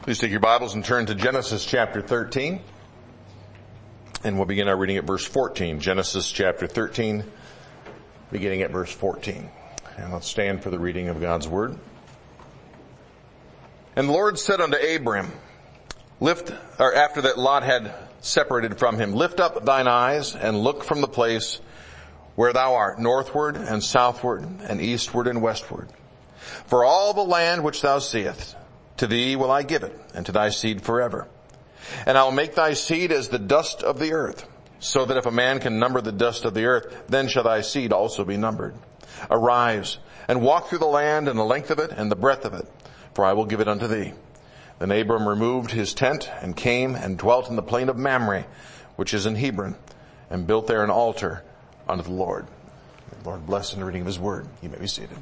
Please take your Bibles and turn to Genesis chapter 13. And we'll begin our reading at verse 14. Genesis chapter 13, beginning at verse 14. And let's stand for the reading of God's Word. And the Lord said unto Abram, after that Lot had separated from him, lift up thine eyes and look from the place where thou art, northward and southward and eastward and westward. For all the land which thou seest, to thee will I give it, and to thy seed forever. And I will make thy seed as the dust of the earth, so that if a man can number the dust of the earth, then shall thy seed also be numbered. Arise, and walk through the land and the length of it and the breadth of it, for I will give it unto thee. Then Abram removed his tent, and came and dwelt in the plain of Mamre, which is in Hebron, and built there an altar unto the Lord. The Lord bless in the reading of his word. You may be seated.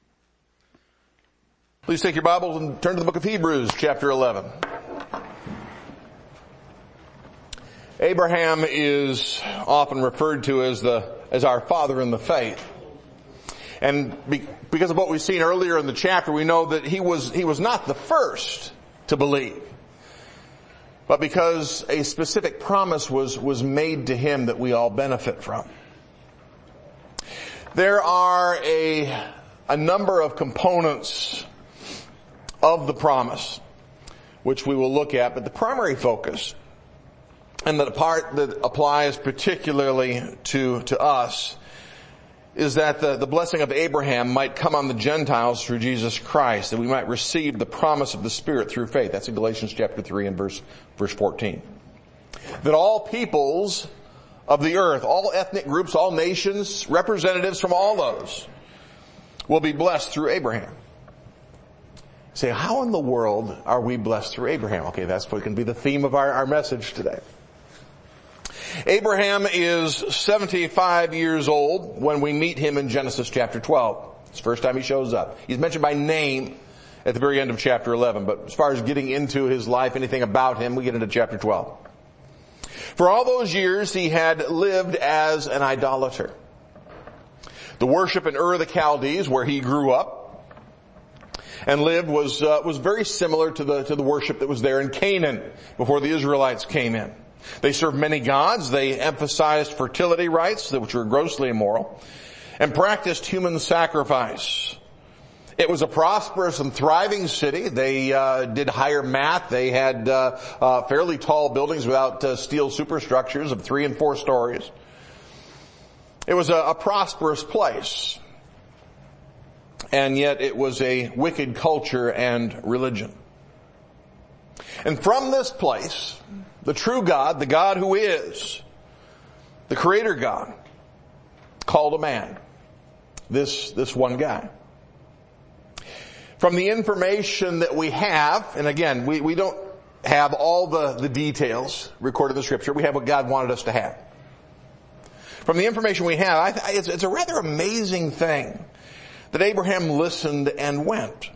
Please take your Bibles and turn to the book of Hebrews, chapter 11. Abraham is often referred to as our father in the faith. And because of what we've seen earlier in the chapter, we know that he was not the first to believe. But because a specific promise was made to him that we all benefit from. There are a number of components of the promise, which we will look at, but the primary focus, and the part that applies particularly to us, is that the blessing of Abraham might come on the Gentiles through Jesus Christ, that we might receive the promise of the Spirit through faith. That's in Galatians chapter 3 and verse 14. That all peoples of the earth, all ethnic groups, all nations, representatives from all those, will be blessed through Abraham. Say, how in the world are we blessed through Abraham? Okay, that's going to be the theme of our message today. Abraham is 75 years old when we meet him in Genesis chapter 12. It's the first time he shows up. He's mentioned by name at the very end of chapter 11, but as far as getting into his life, anything about him, we get into chapter 12. For all those years, he had lived as an idolater. The worship in Ur of the Chaldees, where he grew up and lived, was very similar to the worship that was there in Canaan before the Israelites came in. They served many gods. They emphasized fertility rites, which were grossly immoral, and practiced human sacrifice. It was a prosperous and thriving city. They did higher math. They had fairly tall buildings without steel superstructures of 3 and 4 stories. It was a prosperous place. And yet it was a wicked culture and religion. And from this place, the true God, the God who is the Creator God, called a man. This one guy. From the information that we have, and again, we don't have all the details recorded in the Scripture. We have what God wanted us to have. From the information we have, it's a rather amazing thing that Abraham listened and went.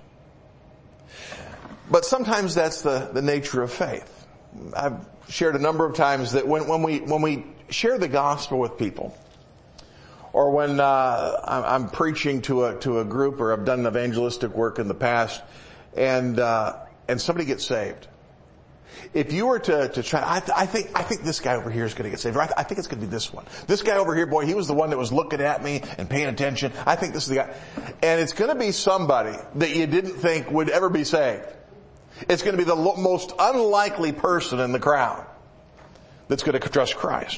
But sometimes that's the nature of faith. I've shared a number of times that when we share the gospel with people, or when I'm preaching to a group, or I've done evangelistic work in the past, and somebody gets saved. If you were to try, I think this guy over here is going to get saved. Or I think it's going to be this one. This guy over here, boy, he was the one that was looking at me and paying attention. I think this is the guy. And it's going to be somebody that you didn't think would ever be saved. It's going to be the most unlikely person in the crowd that's going to trust Christ.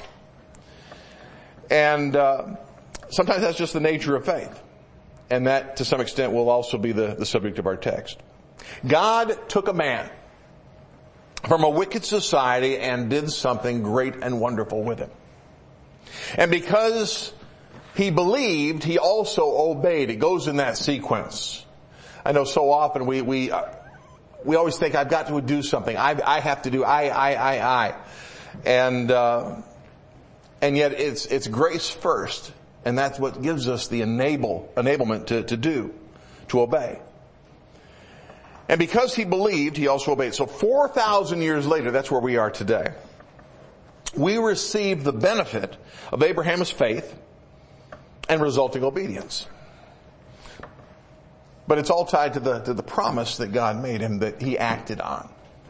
And sometimes that's just the nature of faith. And that, to some extent, will also be the subject of our text. God took a man from a wicked society and did something great and wonderful with him. And because he believed, he also obeyed. It goes in that sequence. I know so often we always think, I've got to do something. I have to do, I. And yet it's grace first. And that's what gives us the enablement to obey. And because he believed, he also obeyed. So 4,000 years later, that's where we are today. We receive the benefit of Abraham's faith and resulting obedience. But it's all tied to the promise that God made him that he acted on.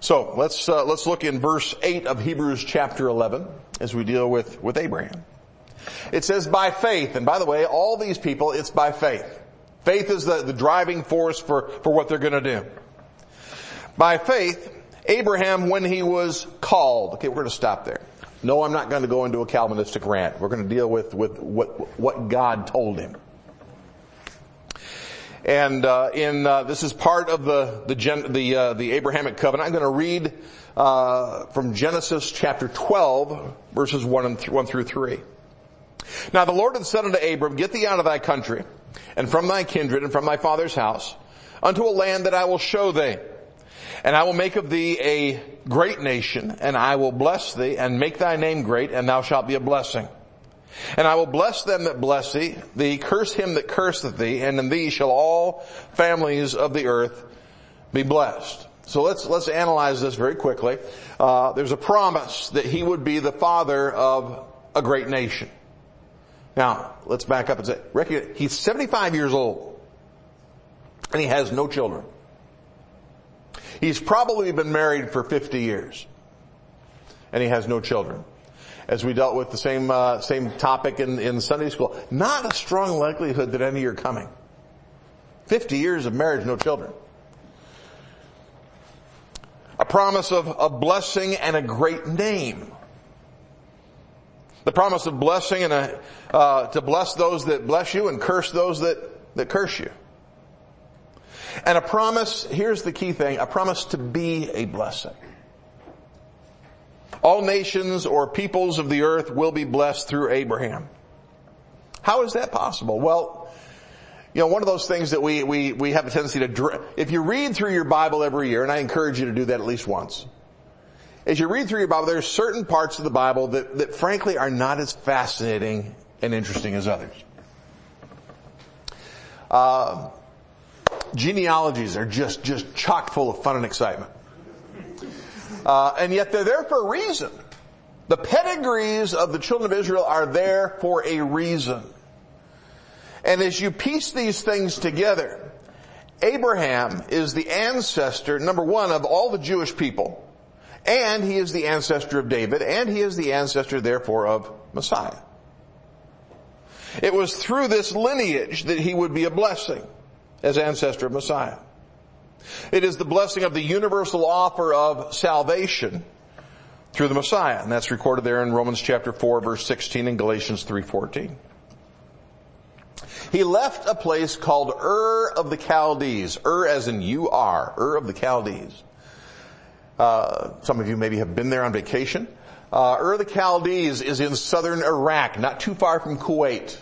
So let's look in verse 8 of Hebrews chapter 11 as we deal with Abraham. It says by faith, and by the way, all these people, it's by faith. Faith is the driving force for what they're going to do. By faith, Abraham, when he was called. Okay, we're going to stop there. No, I'm not going to go into a Calvinistic rant. We're going to deal with what God told him. And this is part of the Abrahamic covenant. I'm going to read from Genesis chapter 12, verses 1 through 3. Now the Lord had said unto Abram, Get thee out of thy country, and from thy kindred, and from thy father's house, unto a land that I will show thee. And I will make of thee a great nation, and I will bless thee, and make thy name great, and thou shalt be a blessing. And I will bless them that bless thee, curse him that curseth thee, and in thee shall all families of the earth be blessed. So let's analyze this very quickly. There's a promise that he would be the father of a great nation. Now, let's back up and say, he's 75 years old, and he has no children. He's probably been married for 50 years, and he has no children. As we dealt with the same topic in Sunday school, not a strong likelihood that any are coming. 50 years of marriage, no children. A promise of a blessing and a great name. The promise of blessing and to bless those that bless you and curse those that curse you. And a promise, here's the key thing, a promise to be a blessing. All nations or peoples of the earth will be blessed through Abraham. How is that possible? Well, one of those things that we have a tendency to, if you read through your Bible every year, and I encourage you to do that at least once. As you read through your Bible, there are certain parts of the Bible that frankly are not as fascinating and interesting as others. Genealogies are just chock full of fun and excitement. And yet they're there for a reason. The pedigrees of the children of Israel are there for a reason. And as you piece these things together, Abraham is the ancestor, number one, of all the Jewish people. And he is the ancestor of David. And he is the ancestor, therefore, of Messiah. It was through this lineage that he would be a blessing as ancestor of Messiah. It is the blessing of the universal offer of salvation through the Messiah. And that's recorded there in Romans chapter 4, verse 16 and Galatians 3:14. He left a place called Ur of the Chaldees. Ur as in U-R. Ur of the Chaldees. Some of you maybe have been there on vacation. Ur of the Chaldees is in southern Iraq, not too far from Kuwait.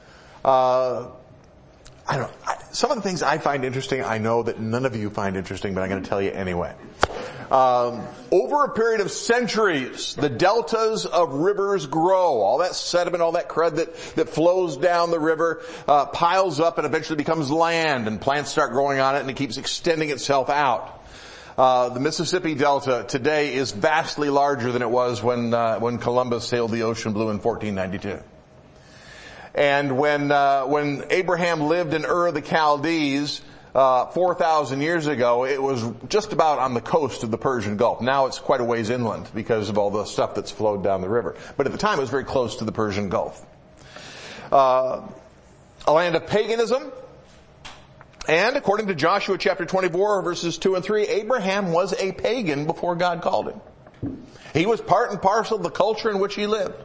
Some of the things I find interesting, I know that none of you find interesting, but I'm going to tell you anyway. Over a period of centuries, the deltas of rivers grow. All that sediment, all that crud that flows down the river, piles up and eventually becomes land, and plants start growing on it, and it keeps extending itself out. The Mississippi Delta today is vastly larger than it was when Columbus sailed the ocean blue in 1492. And when Abraham lived in Ur of the Chaldees, 4,000 years ago, it was just about on the coast of the Persian Gulf. Now it's quite a ways inland because of all the stuff that's flowed down the river. But at the time it was very close to the Persian Gulf. A land of paganism. And according to Joshua chapter 24 verses 2 and 3, Abraham was a pagan before God called him. He was part and parcel of the culture in which he lived.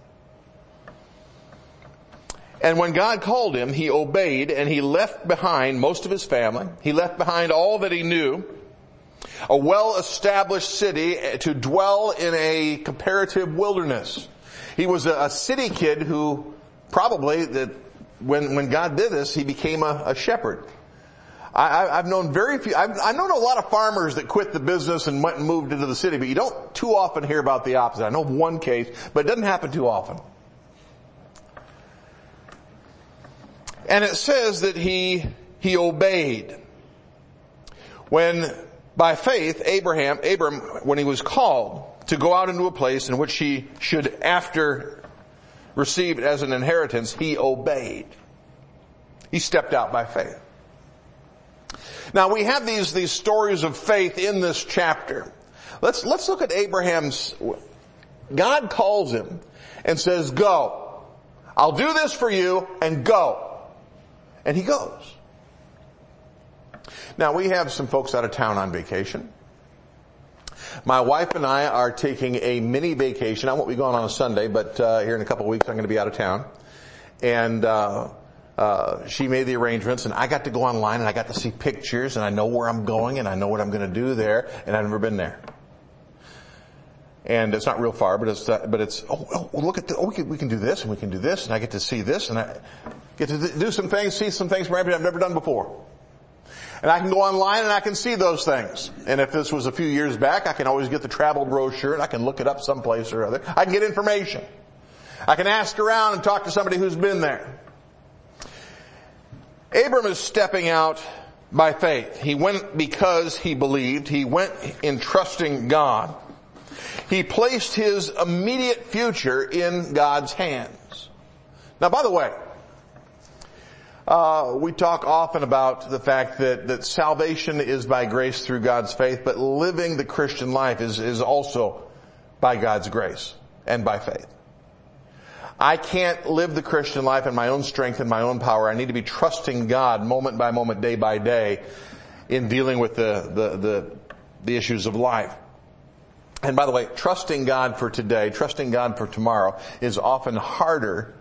And when God called him, he obeyed, and he left behind most of his family. He left behind all that he knew, a well-established city to dwell in a comparative wilderness. He was a city kid who probably, when God did this, he became a shepherd. I've known very few, I've known a lot of farmers that quit the business and went and moved into the city, but you don't too often hear about the opposite. I know of one case, but it doesn't happen too often. And it says that he obeyed. When, by faith, Abram, when he was called to go out into a place in which he should after receive it as an inheritance, he obeyed. He stepped out by faith. Now we have these stories of faith in this chapter. Let's look at Abraham's, God calls him and says, go. I'll do this for you, and go. And he goes. Now, we have some folks out of town on vacation. My wife and I are taking a mini vacation. I won't be going on a Sunday, but here in a couple of weeks I'm going to be out of town. And she made the arrangements, and I got to go online and I got to see pictures, and I know where I'm going and I know what I'm going to do there, and I've never been there. And it's not real far, but it's look at we can do this and we can do this, and I get to see this, and I get to do some things, see some things maybe I've never done before. And I can go online and I can see those things. And if this was a few years back, I can always get the travel brochure and I can look it up someplace or other. I can get information. I can ask around and talk to somebody who's been there. Abram is stepping out by faith. He went because he believed. He went in trusting God. He placed his immediate future in God's hands. Now, by the way, we talk often about the fact that salvation is by grace through God's faith, but living the Christian life is also by God's grace and by faith. I can't live the Christian life in my own strength and my own power. I need to be trusting God moment by moment, day by day, in dealing with the issues of life. And by the way, trusting God for today, trusting God for tomorrow is often harder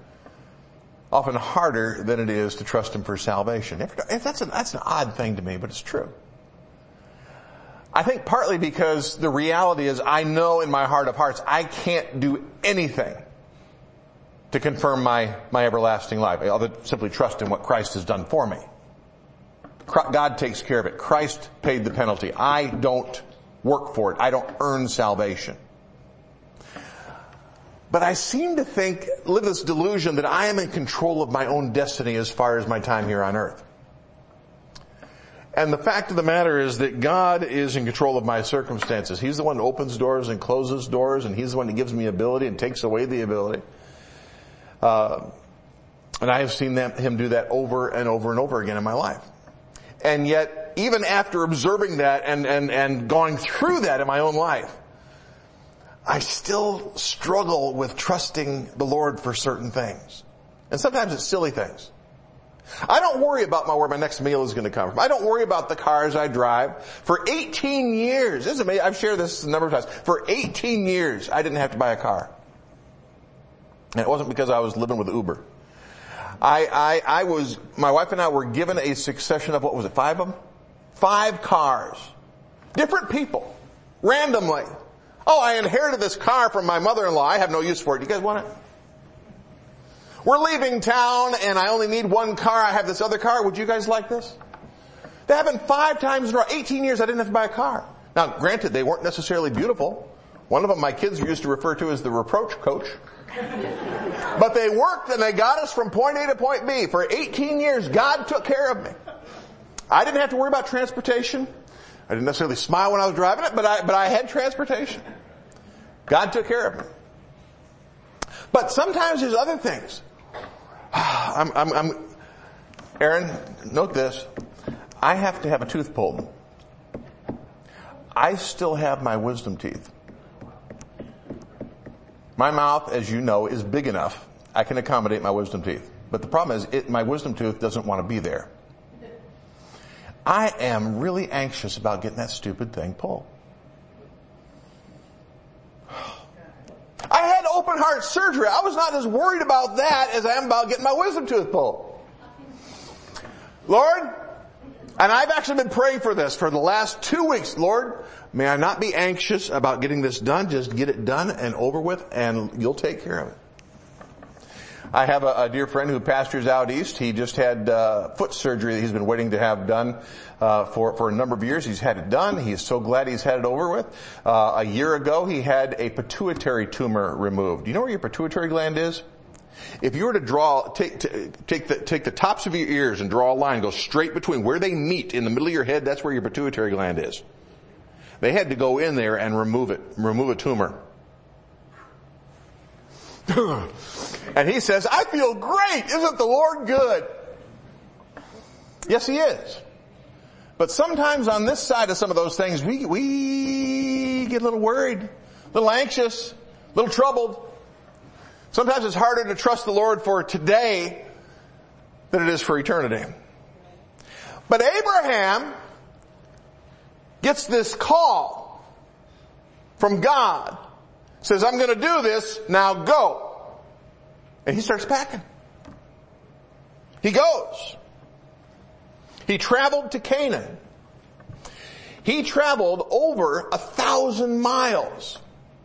than it is to trust Him for salvation. That's an odd thing to me, but it's true. I think partly because the reality is I know in my heart of hearts I can't do anything to confirm my everlasting life, other than simply trust in what Christ has done for me. God takes care of it. Christ paid the penalty. I don't work for it. I don't earn salvation. But I seem to live this delusion that I am in control of my own destiny as far as my time here on earth. And the fact of the matter is that God is in control of my circumstances. He's the one who opens doors and closes doors, and He's the one who gives me ability and takes away the ability. And I have seen Him do that over and over and over again in my life. And yet, even after observing that and going through that in my own life, I still struggle with trusting the Lord for certain things. And sometimes it's silly things. I don't worry about where my next meal is going to come from. I don't worry about the cars I drive. For 18 years, this is amazing. I've shared this a number of times. For 18 years, I didn't have to buy a car. And it wasn't because I was living with Uber. My wife and I were given a succession of, 5 of them? 5 cars. Different people. Randomly. Oh, I inherited this car from my mother-in-law. I have no use for it. You guys want it? We're leaving town and I only need 1 car. I have this other car. Would you guys like this? That happened 5 times in a row. 18 years I didn't have to buy a car. Now, granted, they weren't necessarily beautiful. One of them my kids used to refer to as the reproach coach. But they worked and they got us from point A to point B. For 18 years, God took care of me. I didn't have to worry about transportation. I didn't necessarily smile when I was driving it, but I had transportation. God took care of me. But sometimes there's other things. Aaron, note this. I have to have a tooth pulled. I still have my wisdom teeth. My mouth, as you know, is big enough. I can accommodate my wisdom teeth. But the problem is, my wisdom tooth doesn't want to be there. I am really anxious about getting that stupid thing pulled. I had open heart surgery. I was not as worried about that as I am about getting my wisdom tooth pulled. Lord, and I've actually been praying for this for the last 2 weeks. Lord, may I not be anxious about getting this done. Just get it done and over with, and you'll take care of it. I have a dear friend who pastors out east. He just had foot surgery that he's been waiting to have done for a number of years. He's had it done. He's so glad he's had it over with. A year ago, he had a pituitary tumor removed. Do you know where your pituitary gland is? If you were to take the tops of your ears and draw a line, go straight between where they meet in the middle of your head, that's where your pituitary gland is. They had to go in there and remove a tumor. And he says, I feel great. Isn't the Lord good? Yes, He is. But sometimes on this side of some of those things, we get a little worried, a little anxious, a little troubled. Sometimes it's harder to trust the Lord for today than it is for eternity. But Abraham gets this call from God. Says, I'm going to do this, now go. And he starts packing. He goes. He traveled to Canaan. He traveled over 1,000 miles.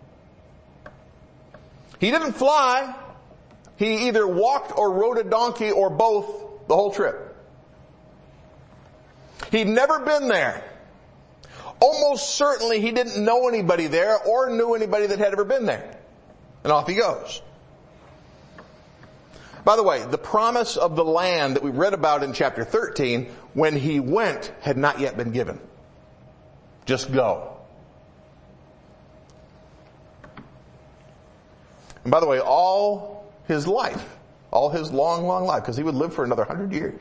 He didn't fly. He either walked or rode a donkey or both the whole trip. He'd never been there. Almost certainly he didn't know anybody there or knew anybody that had ever been there. And off he goes. By the way, the promise of the land that we read about in chapter 13, when he went, had not yet been given. Just go. And by the way, all his life, all his long, long life, because he would live for another 100 years,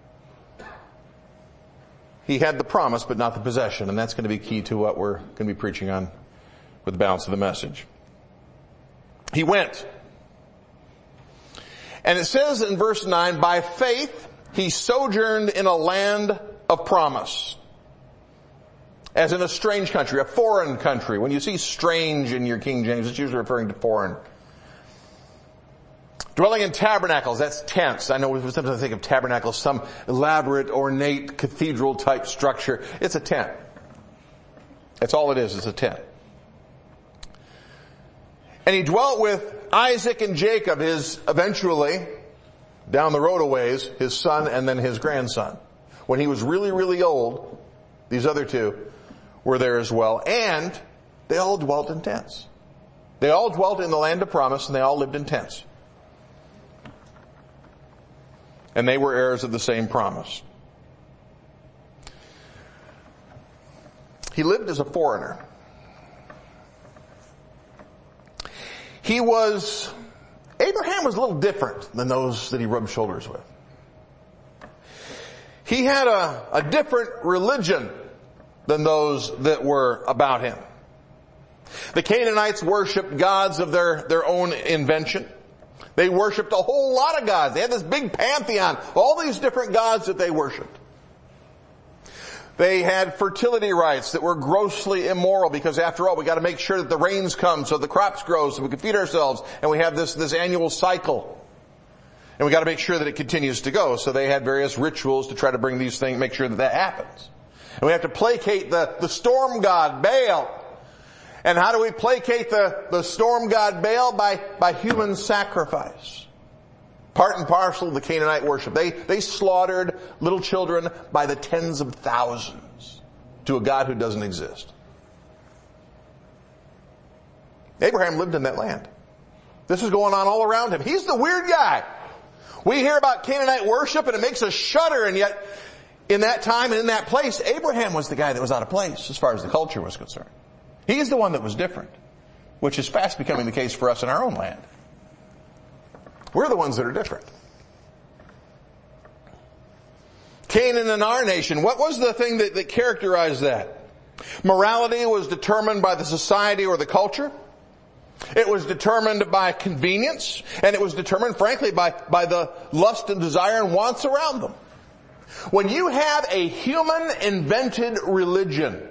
he had the promise but not the possession. And that's going to be key to what we're going to be preaching on with the balance of the message. He went. And it says in verse 9, by faith he sojourned in a land of promise. As in a strange country, a foreign country. When you see strange in your King James, it's usually referring to foreign. Dwelling in tabernacles, that's tents. I know we sometimes think of tabernacles, some elaborate, ornate, cathedral type structure. It's a tent. That's all it is, it's a tent. And he dwelt with Isaac and Jacob, his eventually, down the road a ways, his son and then his grandson. When he was really, really old, these other two were there as well. And they all dwelt in tents. They all dwelt in the land of promise and they all lived in tents. And they were heirs of the same promise. He lived as a foreigner. Abraham was a little different than those that he rubbed shoulders with. He had a different religion than those that were about him. The Canaanites worshipped gods of their own invention. They worshipped a whole lot of gods. They had this big pantheon, all these different gods that they worshipped. They had fertility rites that were grossly immoral because after all, we got to make sure that the rains come so the crops grow so we can feed ourselves. And we have this annual cycle. And we got to make sure that it continues to go. So they had various rituals to try to bring these things, make sure that happens. And we have to placate the storm god Baal. And how do we placate the storm god Baal? By human sacrifice. Part and parcel of the Canaanite worship. They slaughtered little children by the tens of thousands to a God who doesn't exist. Abraham lived in that land. This is going on all around him. He's the weird guy. We hear about Canaanite worship and it makes us shudder, and yet in that time and in that place, Abraham was the guy that was out of place as far as the culture was concerned. He's the one that was different, which is fast becoming the case for us in our own land. We're the ones that are different. Canaan and our nation, what was the thing that characterized that? Morality was determined by the society or the culture. It was determined by convenience. And it was determined, frankly, by the lust and desire and wants around them. When you have a human-invented religion,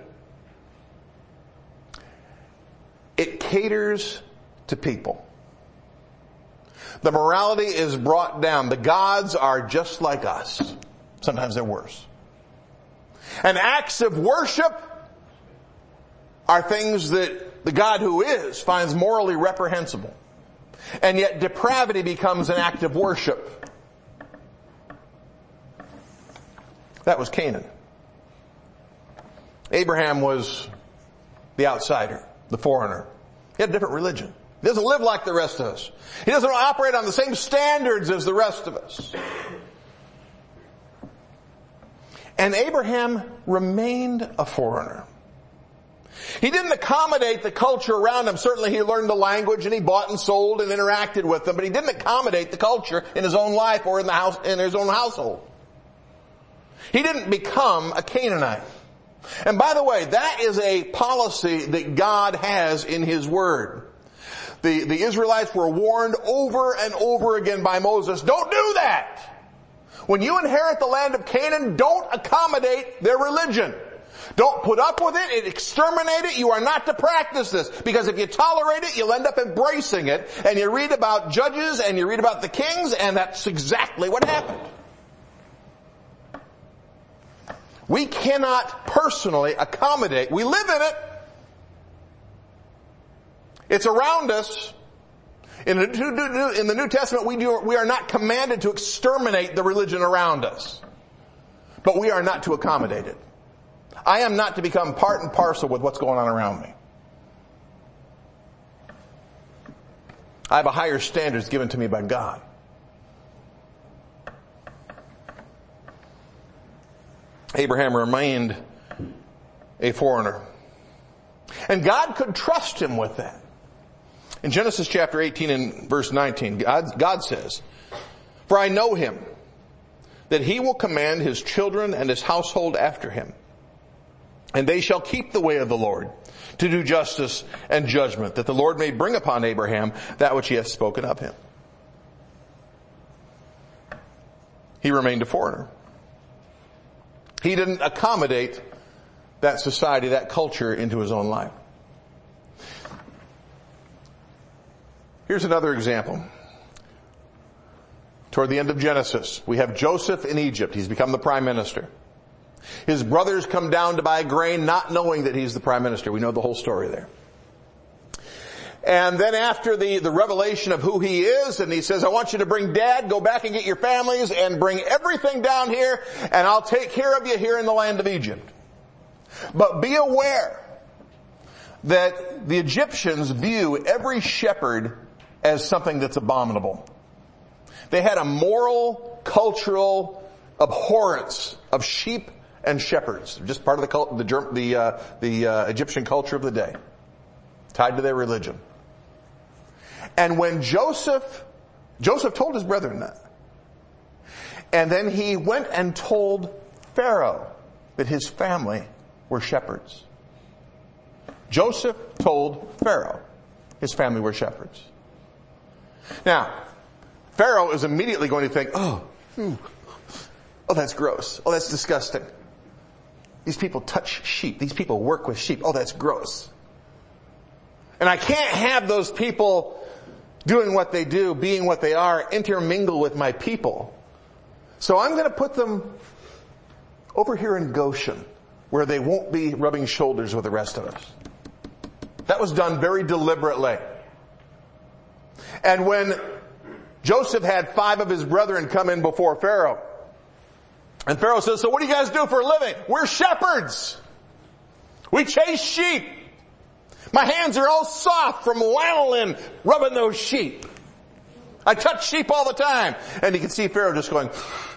it caters to people. The morality is brought down. The gods are just like us. Sometimes they're worse. And acts of worship are things that the God who is finds morally reprehensible. And yet depravity becomes an act of worship. That was Canaan. Abraham was the outsider, the foreigner. He had a different religion. He doesn't live like the rest of us. He doesn't operate on the same standards as the rest of us. And Abraham remained a foreigner. He didn't accommodate the culture around him. Certainly he learned the language and he bought and sold and interacted with them, but he didn't accommodate the culture in his own life or in his own household. He didn't become a Canaanite. And by the way, that is a policy that God has in His Word. The Israelites were warned over and over again by Moses, don't do that. When you inherit the land of Canaan, don't accommodate their religion. Don't put up with it and exterminate it. You are not to practice this. Because if you tolerate it, you'll end up embracing it. And you read about judges and you read about the kings, and that's exactly what happened. We cannot personally accommodate. We live in it. It's around us. In the New Testament, we are not commanded to exterminate the religion around us. But we are not to accommodate it. I am not to become part and parcel with what's going on around me. I have a higher standards given to me by God. Abraham remained a foreigner. And God could trust him with that. In Genesis chapter 18 and verse 19, God says, "For I know him, that he will command his children and his household after him. And they shall keep the way of the Lord, to do justice and judgment, that the Lord may bring upon Abraham that which he hath spoken of him." He remained a foreigner. He didn't accommodate that society, that culture into his own life. Here's another example. Toward the end of Genesis, we have Joseph in Egypt. He's become the prime minister. His brothers come down to buy grain, not knowing that he's the prime minister. We know the whole story there. And then after the revelation of who he is, and he says, "I want you to bring Dad, go back and get your families and bring everything down here, and I'll take care of you here in the land of Egypt. But be aware that the Egyptians view every shepherd as something that's abominable." They had a moral, cultural abhorrence of sheep and shepherds. Just part of the Egyptian culture of the day, tied to their religion. And when Joseph told his brethren that. And then he went and told Pharaoh that his family were shepherds. Joseph told Pharaoh his family were shepherds. Now, Pharaoh is immediately going to think, oh, that's gross. Oh, that's disgusting. These people touch sheep. These people work with sheep. Oh, that's gross. And I can't have those people doing what they do, being what they are, intermingle with my people. So I'm going to put them over here in Goshen, where they won't be rubbing shoulders with the rest of us. That was done very deliberately. And when Joseph had 5 of his brethren come in before Pharaoh, and Pharaoh says, "So what do you guys do for a living?" "We're shepherds. We chase sheep. My hands are all soft from lanolin rubbing those sheep. I touch sheep all the time." And you can see Pharaoh just going,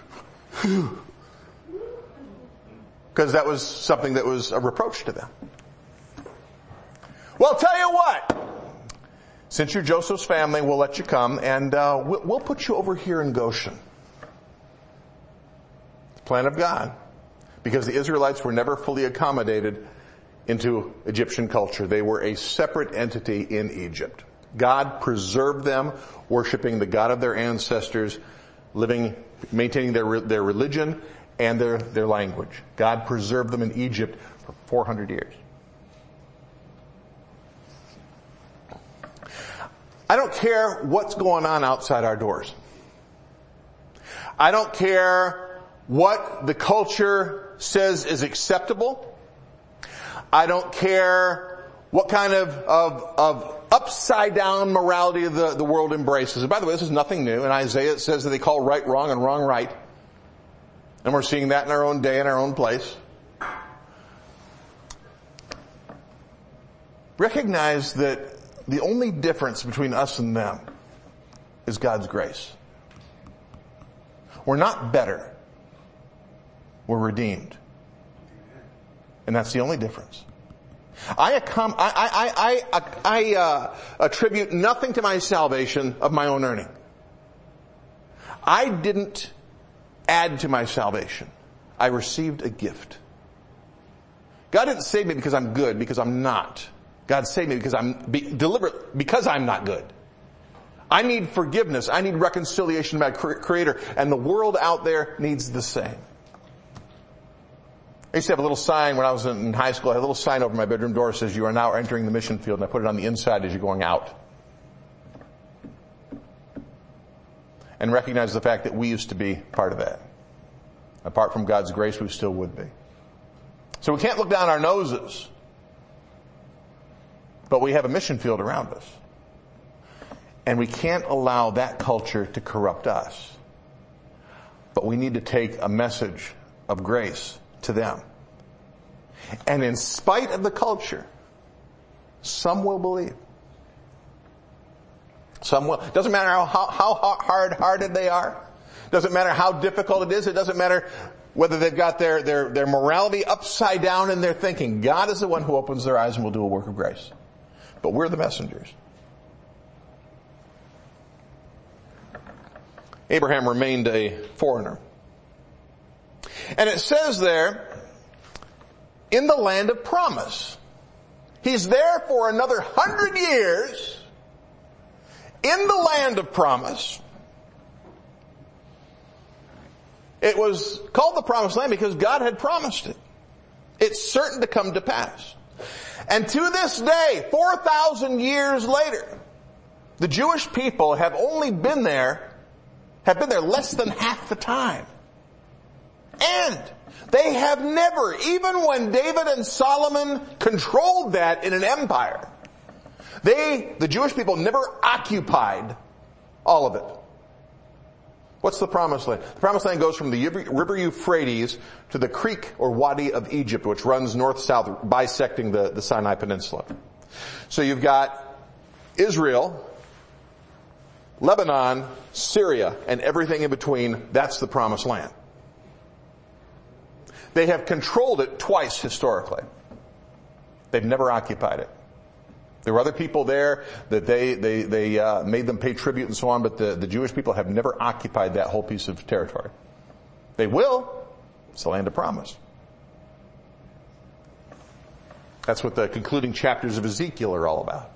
because that was something that was a reproach to them. "Well, tell you what. Since you're Joseph's family, we'll let you come, and we'll put you over here in Goshen." Plan of God. Because the Israelites were never fully accommodated into Egyptian culture. They were a separate entity in Egypt. God preserved them, worshiping the God of their ancestors, maintaining their religion and their language. God preserved them in Egypt for 400 years. I don't care what's going on outside our doors. I don't care what the culture says is acceptable. I don't care what kind of upside down morality the world embraces. And by the way, this is nothing new. In Isaiah it says that they call right wrong and wrong right. And we're seeing that in our own day, in our own place. Recognize that the only difference between us and them is God's grace. We're not better. We're redeemed. And that's the only difference. I attribute nothing to my salvation of my own earning. I didn't add to my salvation. I received a gift. God didn't save me because I'm good, because I'm not. God saved me because because I'm not good. I need forgiveness. I need reconciliation with my Creator. And the world out there needs the same. I used to have a little sign when I was in high school. I had a little sign over my bedroom door that says, "You are now entering the mission field." And I put it on the inside as you're going out. And recognize the fact that we used to be part of that. Apart from God's grace, we still would be. So we can't look down our noses. But we have a mission field around us. And we can't allow that culture to corrupt us. But we need to take a message of grace to them. And in spite of the culture, some will believe. Some will. It doesn't matter how hard-hearted they are. It doesn't matter how difficult it is. It doesn't matter whether they've got their morality upside down in their thinking. God is the one who opens their eyes and will do a work of grace. But we're the messengers. Abraham remained a foreigner. And it says there, in the land of promise. He's there for another 100 years in the land of promise. It was called the promised land because God had promised it. It's certain to come to pass. And to this day, 4,000 years later, the Jewish people have been there less than half the time. And they have never, even when David and Solomon controlled that in an empire, the Jewish people never occupied all of it. What's the promised land? The promised land goes from the river Euphrates to the creek or wadi of Egypt, which runs north-south, bisecting the Sinai Peninsula. So you've got Israel, Lebanon, Syria, and everything in between. That's the promised land. They have controlled it twice historically. They've never occupied it. There were other people there that they made them pay tribute and so on, but the Jewish people have never occupied that whole piece of territory. They will. It's the land of promise. That's what the concluding chapters of Ezekiel are all about.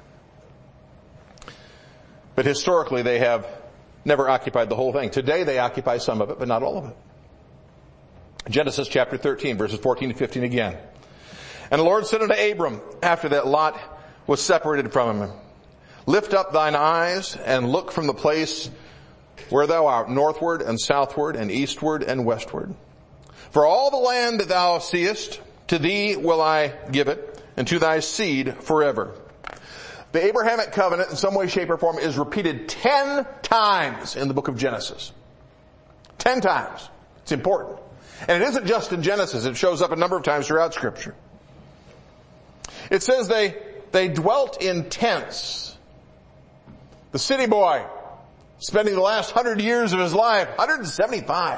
But historically, they have never occupied the whole thing. Today, they occupy some of it, but not all of it. Genesis chapter 13, verses 14 to 15 again. And the Lord said unto Abram, after that Lot was separated from him, lift up thine eyes and look from the place where thou art, northward and southward and eastward and westward. For all the land that thou seest, to thee will I give it, and to thy seed forever. The Abrahamic covenant in some way, shape, or form is repeated 10 times in the book of Genesis. 10 times. It's important. And it isn't just in Genesis. It shows up a number of times throughout Scripture. It says they dwelt in tents. The city boy, spending the last 100 years of his life, 175,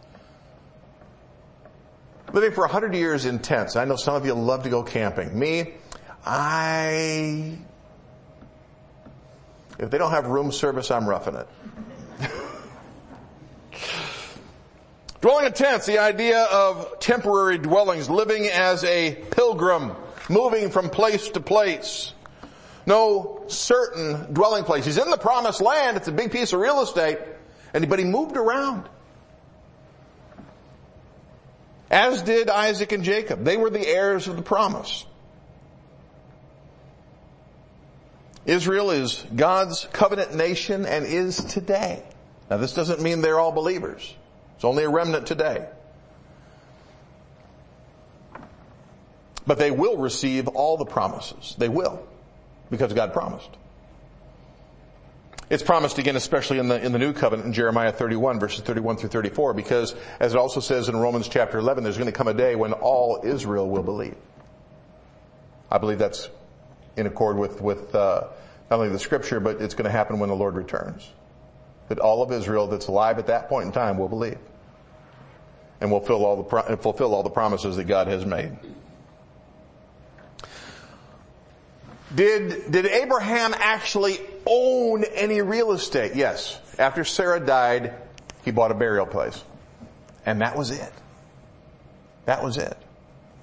living for 100 years in tents. I know some of you love to go camping. Me, if they don't have room service, I'm roughing it. Dwelling in tents, the idea of temporary dwellings, living as a pilgrim, moving from place to place. No certain dwelling place. He's in the promised land. It's a big piece of real estate. But he moved around. As did Isaac and Jacob. They were the heirs of the promise. Israel is God's covenant nation and is today. Now this doesn't mean they're all believers. It's only a remnant today. But they will receive all the promises. They will. Because God promised. It's promised again, especially in the new covenant in Jeremiah 31, verses 31 through 34, because as it also says in Romans chapter 11, there's going to come a day when all Israel will believe. I believe that's in accord with not only the scripture, but it's going to happen when the Lord returns. That all of Israel that's alive at that point in time will believe. And will fulfill all the promises that God has made. Did Abraham actually own any real estate? Yes. After Sarah died, he bought a burial place. And that was it. That was it.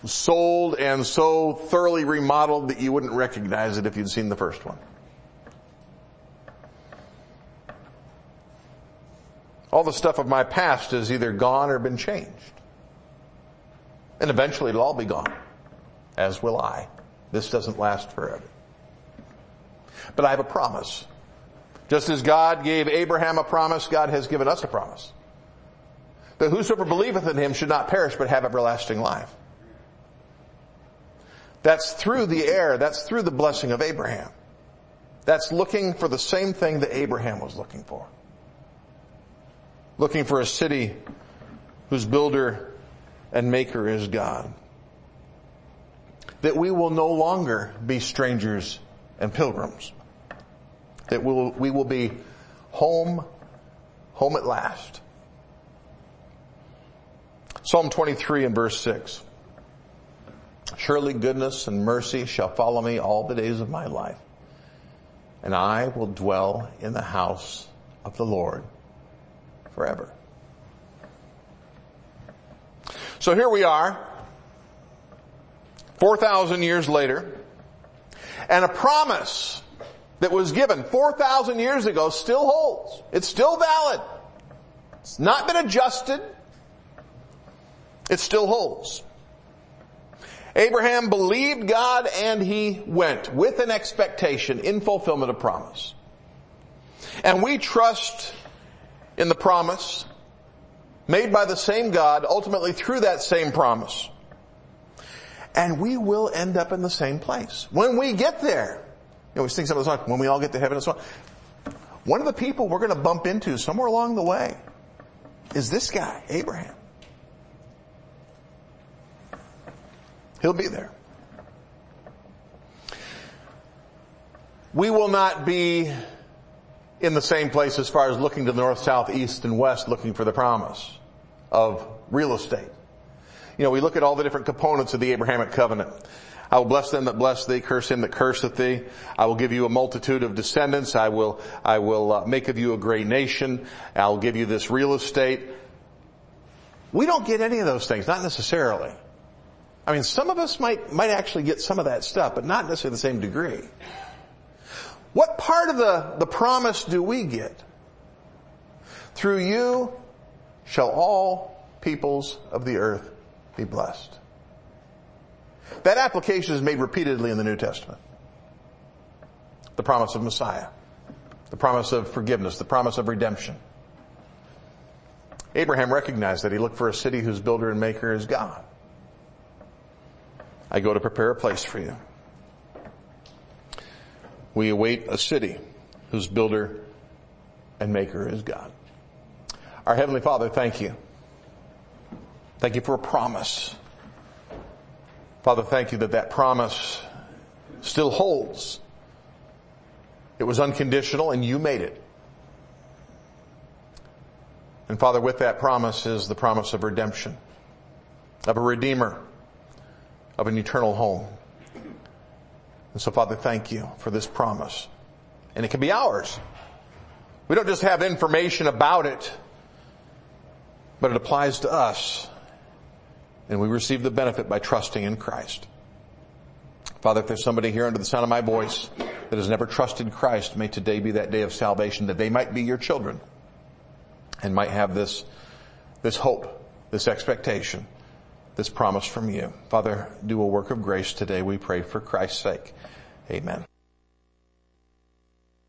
sold and so thoroughly remodeled that you wouldn't recognize it if you'd seen the first one. All the stuff of my past is either gone or been changed. And eventually it'll all be gone, as will I. This doesn't last forever. But I have a promise. Just as God gave Abraham a promise, God has given us a promise. That whosoever believeth in him should not perish but have everlasting life. That's through the heir. That's through the blessing of Abraham. That's looking for the same thing that Abraham was looking for. Looking for a city whose builder and maker is God. That we will no longer be strangers and pilgrims. That we will be home at last. Psalm 23 and verse 6. Surely goodness and mercy shall follow me all the days of my life, and I will dwell in the house of the Lord forever. So here we are, 4,000 years later, and a promise that was given 4,000 years ago still holds. It's still valid. It's not been adjusted. It still holds. Abraham believed God and he went with an expectation in fulfillment of promise. And we trust in the promise made by the same God, ultimately through that same promise. And we will end up in the same place. When we get there, we sing some of the songs, when we all get to heaven and so on. One of the people we're going to bump into somewhere along the way is this guy, Abraham. He'll be there. We will not be in the same place as far as looking to the north, south, east, and west looking for the promise of real estate. We look at all the different components of the Abrahamic covenant. I will bless them that bless thee, curse him that curseth thee. I will give you a multitude of descendants. I will make of you a great nation. I'll give you this real estate. We don't get any of those things, not necessarily. I mean, some of us might actually get some of that stuff, but not necessarily the same degree. What part of the promise do we get? Through you shall all peoples of the earth be blessed. That application is made repeatedly in the New Testament. The promise of Messiah. The promise of forgiveness. The promise of redemption. Abraham recognized that he looked for a city whose builder and maker is God. I go to prepare a place for you. We await a city whose builder and maker is God. Our Heavenly Father, thank you. Thank you for a promise. Father, thank you that promise still holds. It was unconditional and you made it. And Father, with that promise is the promise of redemption, of a Redeemer, of an eternal home. And so Father, thank you for this promise. And it can be ours. We don't just have information about it, but it applies to us. And we receive the benefit by trusting in Christ. Father, if there's somebody here under the sound of my voice that has never trusted Christ, may today be that day of salvation, that they might be your children and might have this hope, this expectation, this promise from you. Father, do a work of grace today, we pray, for Christ's sake. Amen.